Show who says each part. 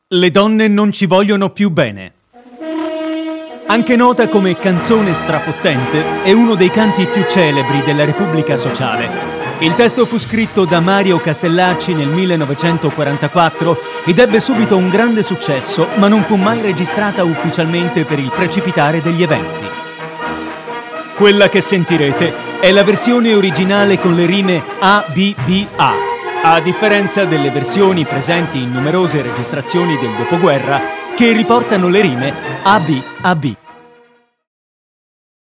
Speaker 1: Le donne non ci vogliono più bene. Anche nota come canzone strafottente, è uno dei canti più celebri della Repubblica Sociale. Il testo fu scritto da Mario Castellacci nel 1944 ed ebbe subito un grande successo, ma non fu mai registrata ufficialmente per il precipitare degli eventi. Quella che sentirete è la versione originale con le rime A-B-B-A. A differenza delle versioni presenti in numerose registrazioni del dopoguerra che riportano le rime AB-AB.